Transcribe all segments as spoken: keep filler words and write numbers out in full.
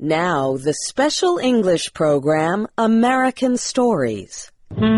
Now, the special English program, American Stories.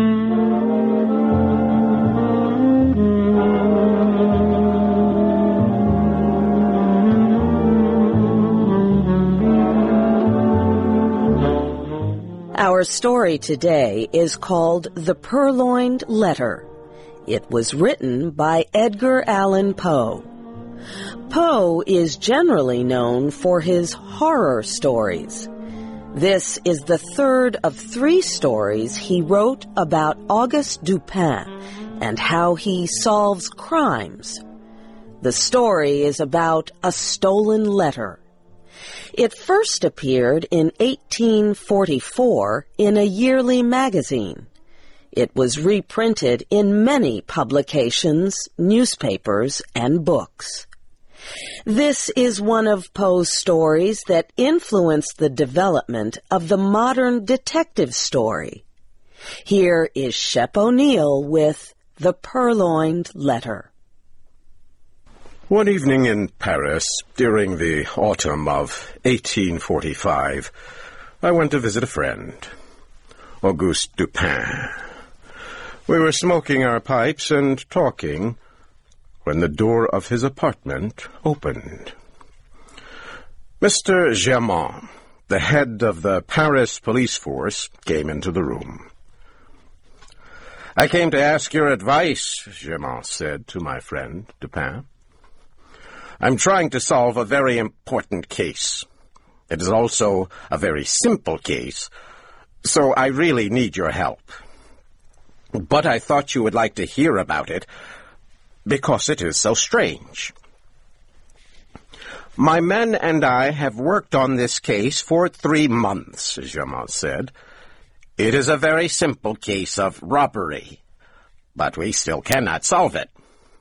Our story today is called The Purloined Letter. It was written by Edgar Allan Poe. Poe is generally known for his horror stories. This is the third of three stories he wrote about Auguste Dupin and how he solves crimes. The story is about a stolen letter. It first appeared in eighteen forty-four in a yearly magazine. It was reprinted in many publications, newspapers, and books. This is one of Poe's stories that influenced the development of the modern detective story. Here is Shep O'Neill with The Purloined Letter. One evening in Paris, during the autumn of eighteen forty-five, I went to visit a friend, Auguste Dupin. We were smoking our pipes and talking when the door of his apartment opened. Mister Germain, the head of the Paris police force, came into the room. "I came to ask your advice," Germain said to my friend, Dupin. "I'm trying to solve a very important case. It is also a very simple case, so I really need your help. But I thought you would like to hear about it, because it is so strange. My men and I have worked on this case for three months, Germain said. It is a very simple case of robbery, but we still cannot solve it."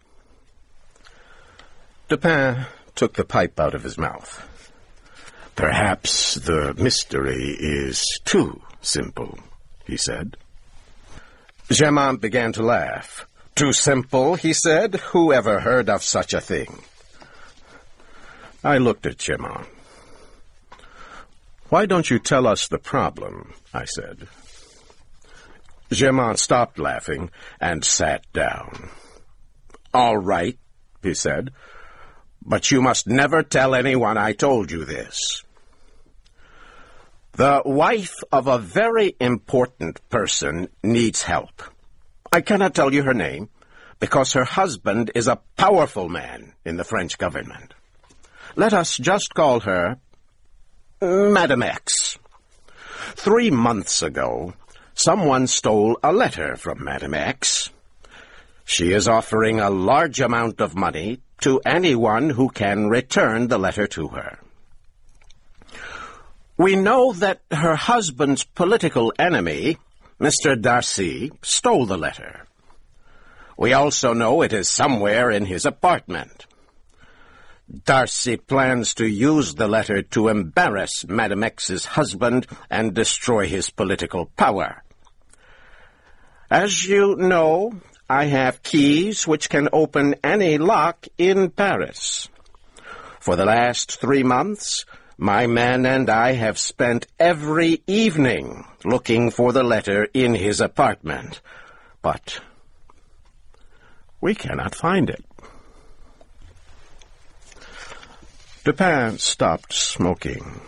Dupin took the pipe out of his mouth. "Perhaps the mystery is too simple," he said. Germain began to laugh. "Too simple," he said. "Who ever heard of such a thing?" I looked at Germain. "Why don't you tell us the problem?" I said. Germain stopped laughing and sat down. "All right," he said, "but you must never tell anyone I told you this. The wife of a very important person needs help. I cannot tell you her name, because her husband is a powerful man in the French government. Let us just call her Madame X. Three months ago, someone stole a letter from Madame X. She is offering a large amount of money to anyone who can return the letter to her. We know that her husband's political enemy, Mister Darcy, stole the letter. We also know it is somewhere in his apartment. Darcy plans to use the letter to embarrass Madame X's husband and destroy his political power. As you know, I have keys which can open any lock in Paris. For the last three months, my men and I have spent every evening looking for the letter in his apartment, but we cannot find it." Dupin stopped smoking.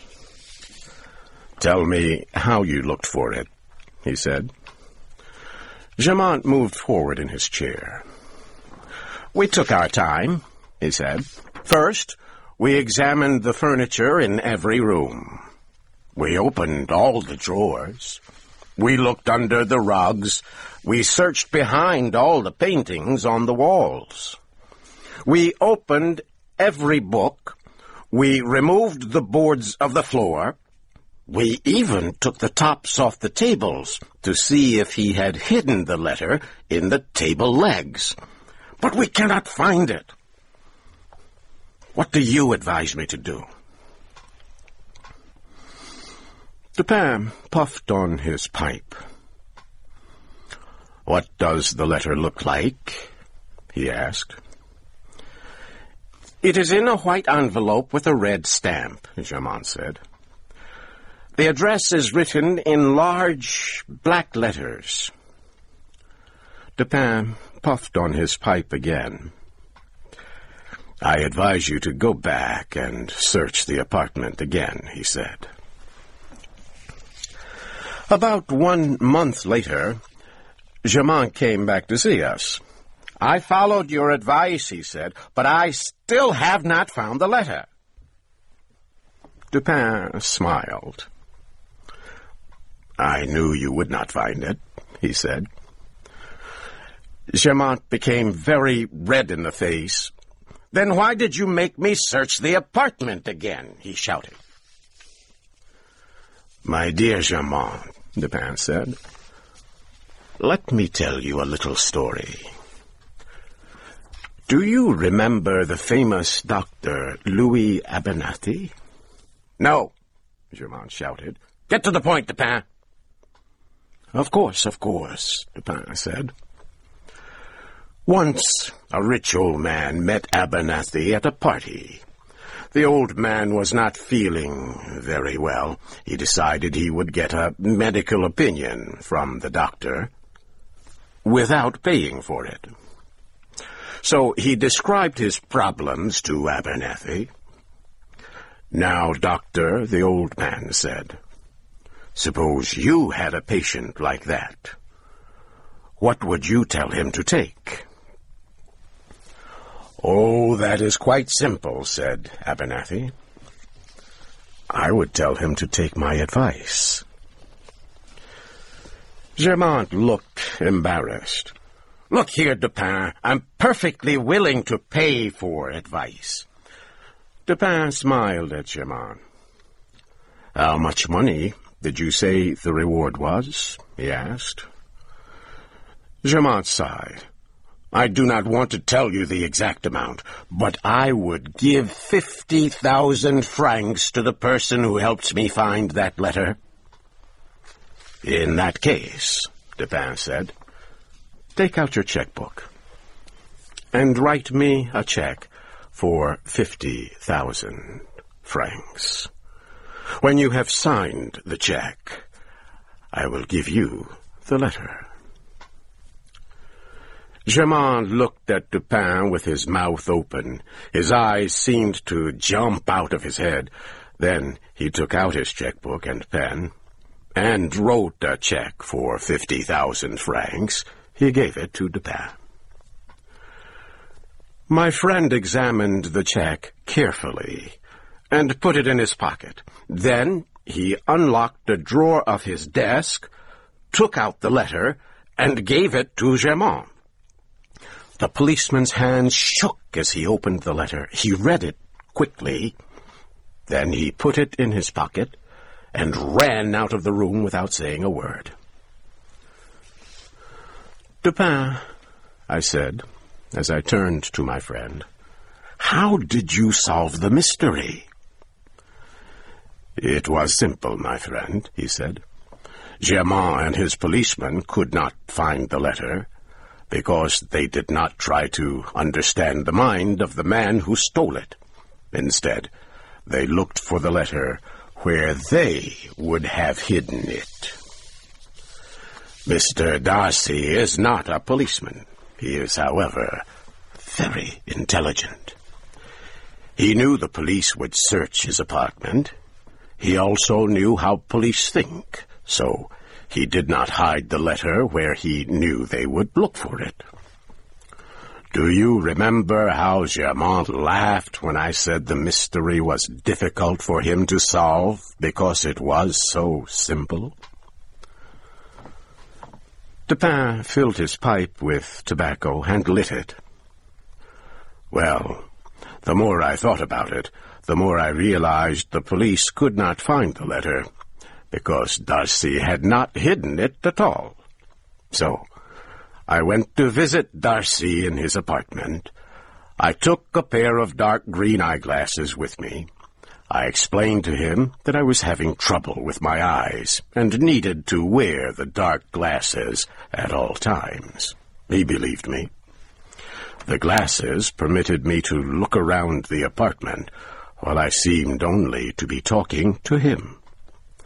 "Tell me how you looked for it," he said. Germain moved forward in his chair. "We took our time," he said. "First, we examined the furniture in every room. We opened all the drawers. We looked under the rugs. We searched behind all the paintings on the walls. We opened every book. We removed the boards of the floor. We even took the tops off the tables to see if he had hidden the letter in the table legs. But we cannot find it. What do you advise me to do?" Dupin puffed on his pipe. "What does the letter look like?" he asked. "It is in a white envelope with a red stamp," Germain said. The address is written in large black letters. Dupin puffed on his pipe again. I advise you to go back and search the apartment again, he said. About one month later, Germain came back to see us. I followed your advice, he said, but I still have not found the letter. Dupin smiled. I knew you would not find it, he said. Germain became very red in the face. Then why did you make me search the apartment again? He shouted. My dear Germain, Dupin said, let me tell you a little story. Do you remember the famous Doctor Louis Abernathy? No, Germain shouted. Get to the point, Dupin. Of course, of course, Dupin said. Once a rich old man met Abernathy at a party. The old man was not feeling very well. He decided he would get a medical opinion from the doctor without paying for it. So he described his problems to Abernathy. Now, doctor, the old man said, suppose you had a patient like that. What would you tell him to take? Oh, that is quite simple, said Abernathy. I would tell him to take my advice. Germain looked embarrassed. Look here, Dupin, I'm perfectly willing to pay for advice. Dupin smiled at Germain. How much money did you say the reward was? He asked. Germain sighed. I do not want to tell you the exact amount, but I would give fifty thousand francs to the person who helps me find that letter. In that case, Dupin said, take out your checkbook and write me a check for fifty thousand francs. When you have signed the check, I will give you the letter. Germain looked at Dupin with his mouth open. His eyes seemed to jump out of his head. Then he took out his checkbook and pen and wrote a check for fifty thousand francs. He gave it to Dupin. My friend examined the check carefully and put it in his pocket. Then he unlocked a drawer of his desk, took out the letter, and gave it to Germain. The policeman's hands shook as he opened the letter. He read it quickly. Then he put it in his pocket and ran out of the room without saying a word. Dupin, I said, as I turned to my friend, how did you solve the mystery? It was simple, my friend, he said. Germain and his policeman could not find the letter, because they did not try to understand the mind of the man who stole it. Instead, they looked for the letter where they would have hidden it. Mister Darcy is not a policeman. He is, however, very intelligent. He knew the police would search his apartment. He also knew how police think, so he did not hide the letter where he knew they would look for it. Do you remember how Germain laughed when I said the mystery was difficult for him to solve because it was so simple? Dupin filled his pipe with tobacco and lit it. Well, the more I thought about it, the more I realized the police could not find the letter, because Darcy had not hidden it at all. So I went to visit Darcy in his apartment. I took a pair of dark green eyeglasses with me. I explained to him that I was having trouble with my eyes and needed to wear the dark glasses at all times. He believed me. The glasses permitted me to look around the apartment while I seemed only to be talking to him.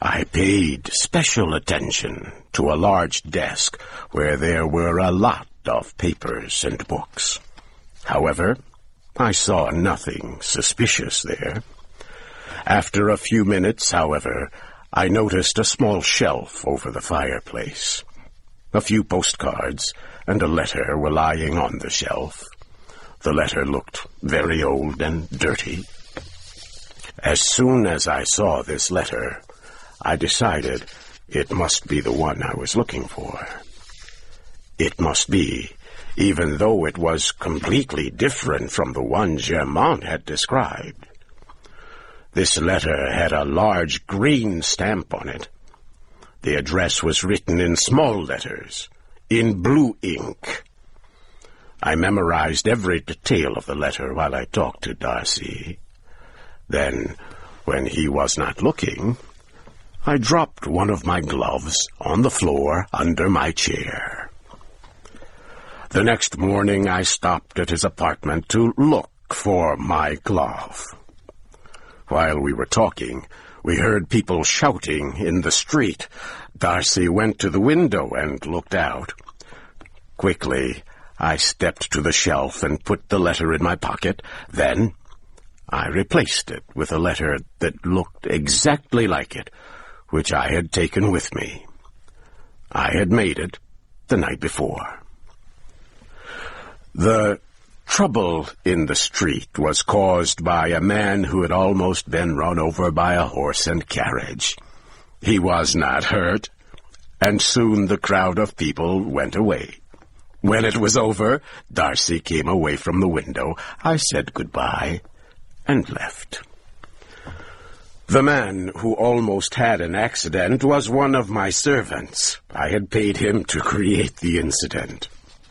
I paid special attention to a large desk where there were a lot of papers and books. However, I saw nothing suspicious there. After a few minutes, however, I noticed a small shelf over the fireplace. A few postcards and a letter were lying on the shelf. The letter looked very old and dirty. As soon as I saw this letter, I decided it must be the one I was looking for. It must be, even though it was completely different from the one Germain had described. This letter had a large green stamp on it. The address was written in small letters, in blue ink. I memorized every detail of the letter while I talked to Darcy. Then, when he was not looking, I dropped one of my gloves on the floor under my chair. The next morning I stopped at his apartment to look for my glove. While we were talking, we heard people shouting in the street. Darcy went to the window and looked out. Quickly, I stepped to the shelf and put the letter in my pocket. Then, I replaced it with a letter that looked exactly like it, which I had taken with me. I had made it the night before. The trouble in the street was caused by a man who had almost been run over by a horse and carriage. He was not hurt, and soon the crowd of people went away. When it was over, Darcy came away from the window. I said goodbye and left. The man who almost had an accident was one of my servants. I had paid him to create the incident.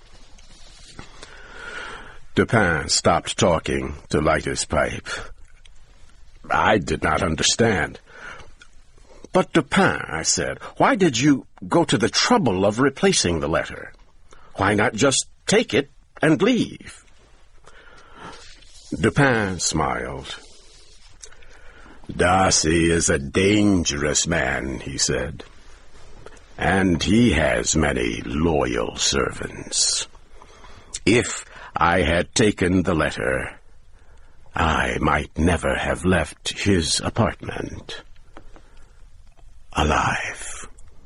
Dupin stopped talking to light his pipe. I did not understand. "But, Dupin," I said, "why did you go to the trouble of replacing the letter? Why not just take it and leave?" Dupin smiled. "Darcy is a dangerous man," he said, "and he has many loyal servants. If I had taken the letter, I might never have left his apartment alive."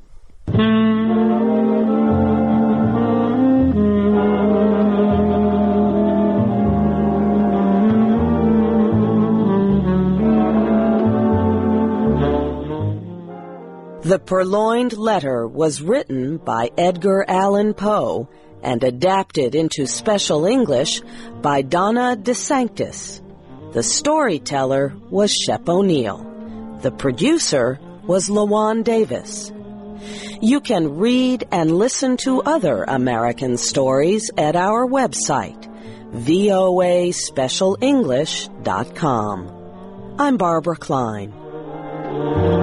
The Purloined Letter was written by Edgar Allan Poe and adapted into special English by Donna DeSanctis. The storyteller was Shep O'Neill. The producer was LaJuan Davis. You can read and listen to other American stories at our website, V O A special english dot com. I'm Barbara Klein.